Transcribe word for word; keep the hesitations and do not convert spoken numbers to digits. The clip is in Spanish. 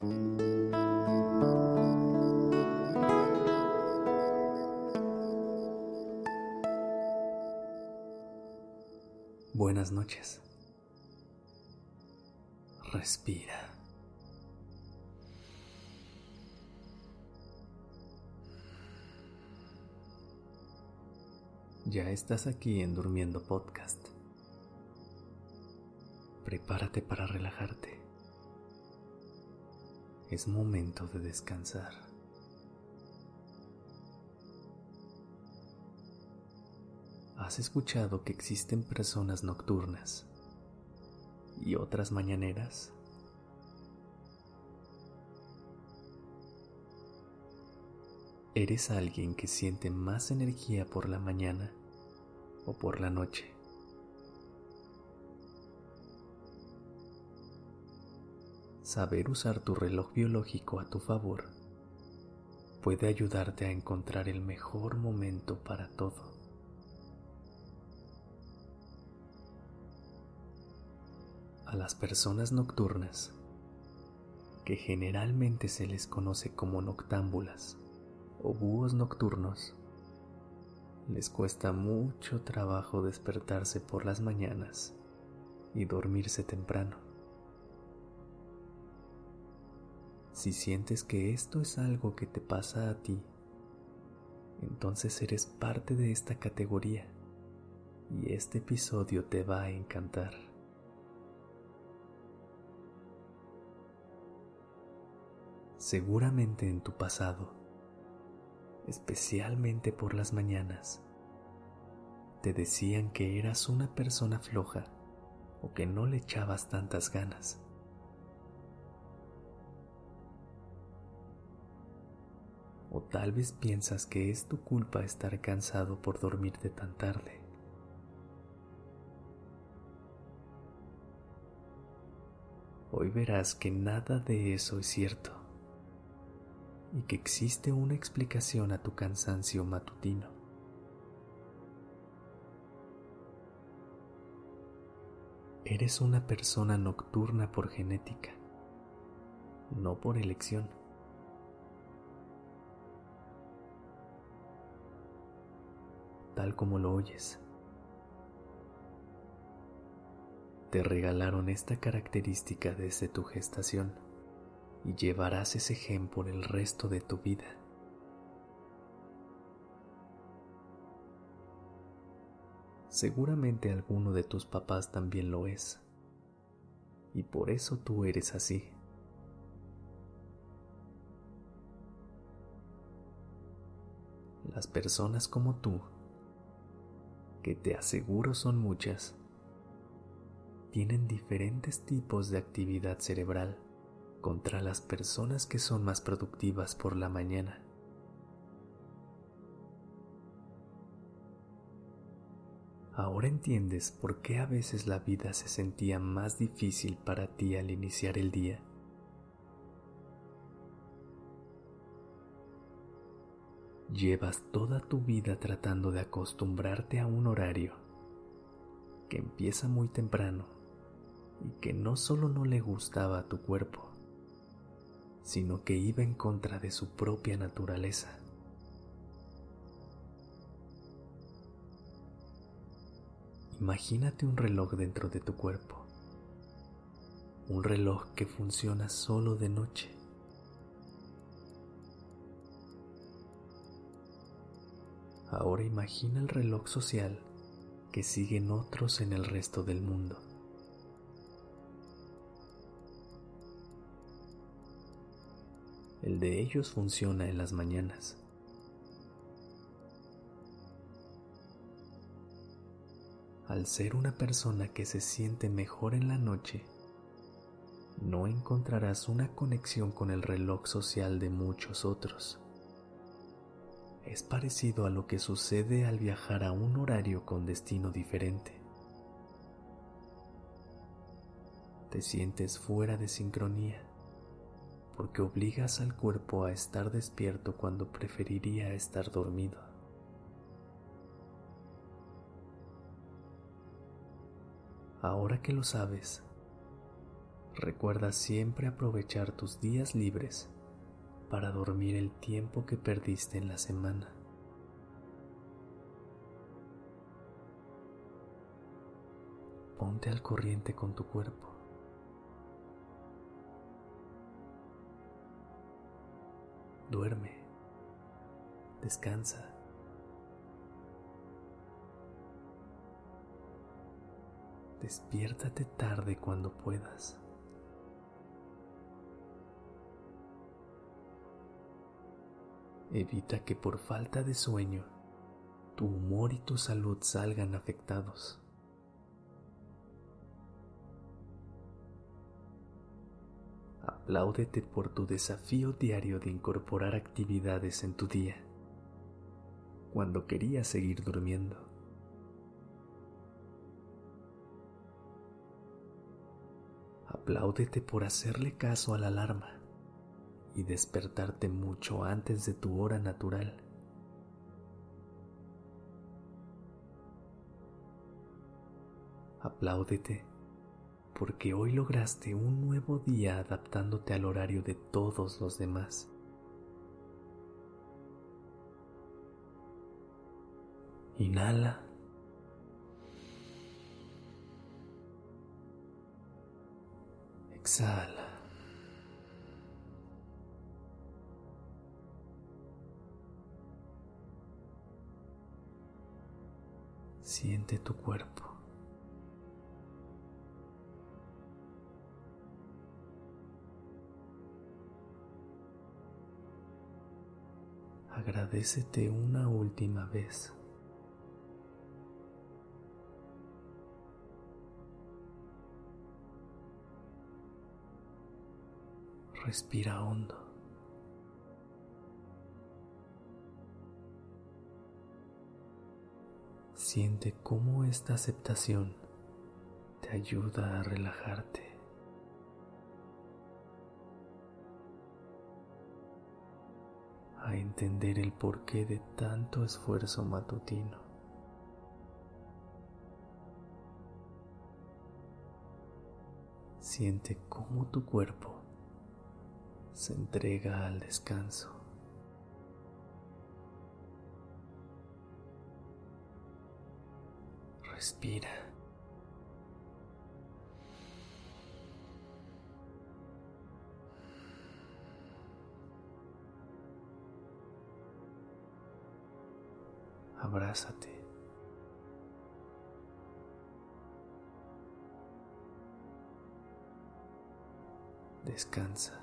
Buenas noches. Respira. Ya estás aquí en Durmiendo Podcast. Prepárate para relajarte. Es momento de descansar. ¿Has escuchado que existen personas nocturnas y otras mañaneras? ¿Eres alguien que siente más energía por la mañana o por la noche? Saber usar tu reloj biológico a tu favor puede ayudarte a encontrar el mejor momento para todo. A las personas nocturnas, que generalmente se les conoce como noctámbulas o búhos nocturnos, les cuesta mucho trabajo despertarse por las mañanas y dormirse temprano. Si sientes que esto es algo que te pasa a ti, entonces eres parte de esta categoría y este episodio te va a encantar. Seguramente en tu pasado, especialmente por las mañanas, te decían que eras una persona floja o que no le echabas tantas ganas. O tal vez piensas que es tu culpa estar cansado por dormirte tan tarde. Hoy verás que nada de eso es cierto y que existe una explicación a tu cansancio matutino. Eres una persona nocturna por genética, no por elección. Tal como lo oyes. Te regalaron esta característica desde tu gestación y llevarás ese gen por el resto de tu vida. Seguramente alguno de tus papás también lo es, y por eso tú eres así. Las personas como tú, que te aseguro son muchas, tienen diferentes tipos de actividad cerebral contra las personas que son más productivas por la mañana. Ahora entiendes por qué a veces la vida se sentía más difícil para ti al iniciar el día. Llevas toda tu vida tratando de acostumbrarte a un horario que empieza muy temprano y que no solo no le gustaba a tu cuerpo, sino que iba en contra de su propia naturaleza. Imagínate un reloj dentro de tu cuerpo, un reloj que funciona solo de noche. Ahora imagina el reloj social que siguen otros en el resto del mundo. El de ellos funciona en las mañanas. Al ser una persona que se siente mejor en la noche, no encontrarás una conexión con el reloj social de muchos otros. Es parecido a lo que sucede al viajar a un horario con destino diferente. Te sientes fuera de sincronía, porque obligas al cuerpo a estar despierto cuando preferiría estar dormido. Ahora que lo sabes, Recuerda siempre aprovechar tus días libres para dormir el tiempo que perdiste en la semana. Ponte al corriente con tu cuerpo. Duerme, descansa. Despiértate tarde cuando puedas. Evita que por falta de sueño tu humor y tu salud salgan afectados. Apláudete por tu desafío diario de incorporar actividades en tu día, cuando querías seguir durmiendo. Apláudete por hacerle caso a la alarma y despertarte mucho antes de tu hora natural. Apláudete porque hoy lograste un nuevo día adaptándote al horario de todos los demás. Inhala. Exhala. Siente tu cuerpo. Agradécete una última vez. Respira hondo. Siente cómo esta aceptación te ayuda a relajarte. A entender el porqué de tanto esfuerzo matutino. Siente cómo tu cuerpo se entrega al descanso. Respira. Abrázate. Descansa.